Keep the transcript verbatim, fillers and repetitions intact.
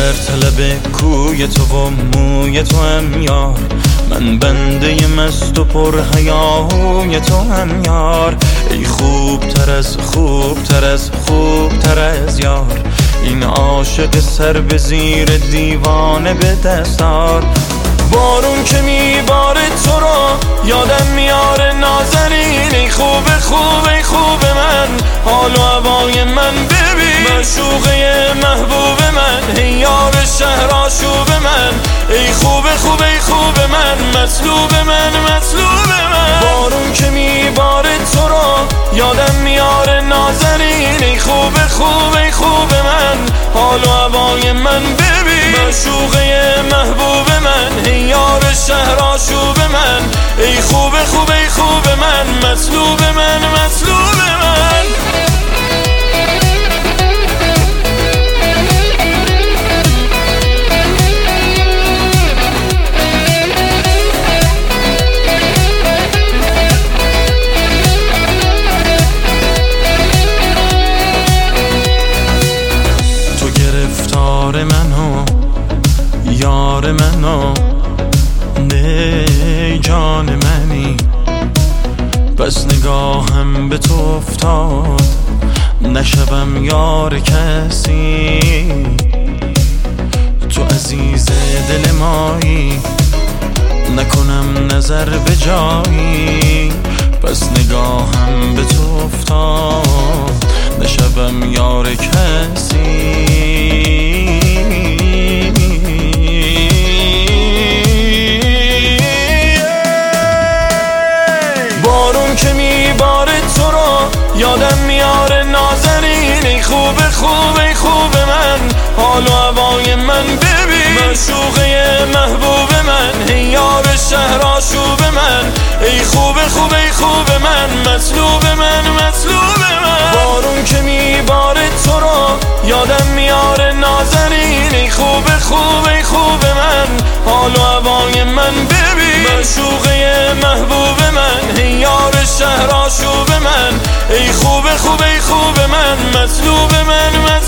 در طلب کوی تو و موی تو هم یار، من بنده مست و پر حیاهوی تو هم یار. ای خوب تر از خوب تر از خوب تر از یار، این عاشق سر به زیر دیوانه به دستار. بارون که میباره تو را یادم میاره نازنین، ای خوب خوب ای خوب من، حال و هوای من ببین. معشوقه محبوب من، ای یار شهر آشوب من، ای خوب خوب ای خوب من، مطلوب من مطلوب من. بارون که میباره تو را یادم میاره نازنین، ای خوب خوب ای خوب من، حال و هوای من ببین. معشوقه محبوب من، ای یار شهر آشوب من، ای خوب خوب ای خوب من، مطلوب من مطلوب من. تو گرفتار منو یار منو، نه جان منی، بس نگاهم به تو افتاد نشوم یار کسی. تو عزیز دل مایی، نکنم نظر به جایی، بس نگاهم به تو افتاد نشوم یار کسی. که میباره تو را یادم میاره نازنین، ای خوب خوب ای خوب من، حال و هوای من ببین. معشوقه محبوب من، ای یار شهر آشوب من، ای خوب خوب ای خوب من، مطلوب من مطلوب من. بارون که میباره تو را یادم میاره نازنین، ای خوب خوب ای خوب من، حال و هوای من ببین. معشوقه محبوب من، ای یار شهر آشوب من، ای خوب خوب ای خوب من، مطلوب من مطلوب